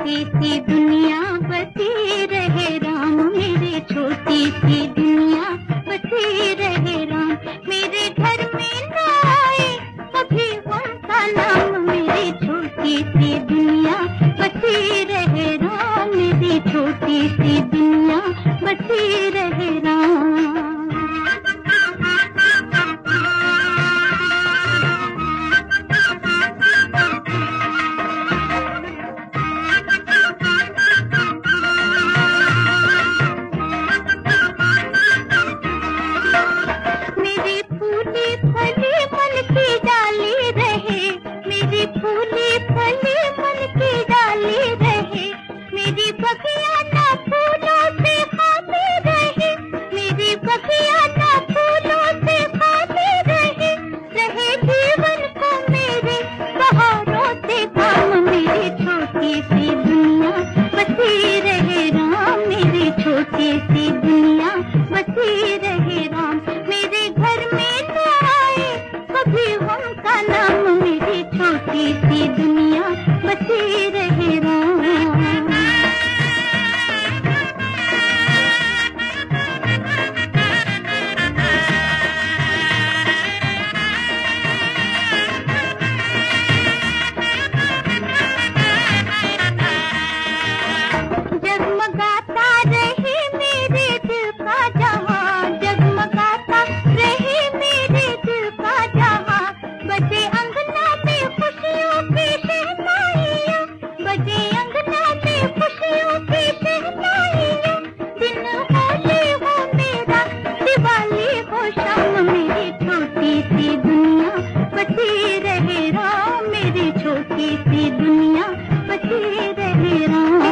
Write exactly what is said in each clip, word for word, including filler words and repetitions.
छोटी सी दुनिया बसी रहे राम, मेरी छोटी सी दुनिया बसी रहे राम। मेरे घर में न आए कभी उनका नाम, मेरी छोटी सी दुनिया बसी रहे राम, मेरी छोटी सी दुनिया बसी रहे राम। फूली फली मन की डाली रहे, मेरी बगिया ना फूलों से खाती रहे, मेरी बगिया ना फूलों से खाती रहे, रहे जीवन को मेरे बहारों से काम, मेरी छोटी सी दुनिया बसी रहे राम, मेरी छोटी सी दुनिया बसी रहे राम। मेरे घर में न आए कभी उनका नाम, मेरी छोटी सी दुनिया बसी रहे राम। जगमगाता रहे मेरे दिल का जहां, जगमगाता रहे मेरे दिल का जहां, बजे अंगना में खुशियों की शहनाइयां, बजे अंगना में खुशियों की शहनाइयां, दिन होली हो मेरा दिवाली हो शाम, मेरी छोटी सी दुनिया बसी रहे राम, मेरी छोटी सी दुनिया बसी रहे राम।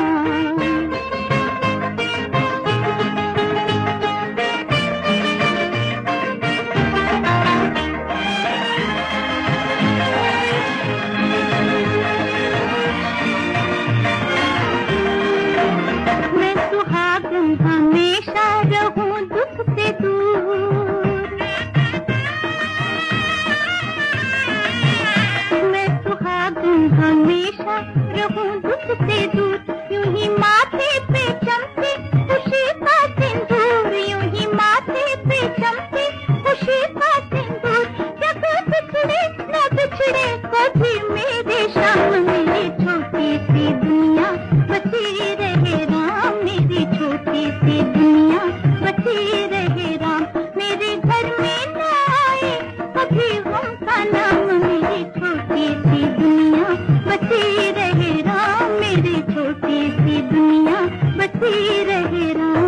हमेशा रहूं दुख से दूर, मैं सुहागन हमेशा रहूं दुख से दूर, यूं ही माथे पे चमके खुशी का सिंदूर, यूं ही माथे पे चमके खुशी का सिंदूर, जब बिछड़े न बिछड़े कभी मेरे शाम, मेरी छोटी सी दुनिया बसी रहे राम, मेरी छोटी सी दुनिया बसी रहे राम। मेरे घर में न आए कभी उनका नाम, मेरी छोटी सी दुनिया बसी रहे राम, मेरी छोटी सी दुनिया बसी रहे राम।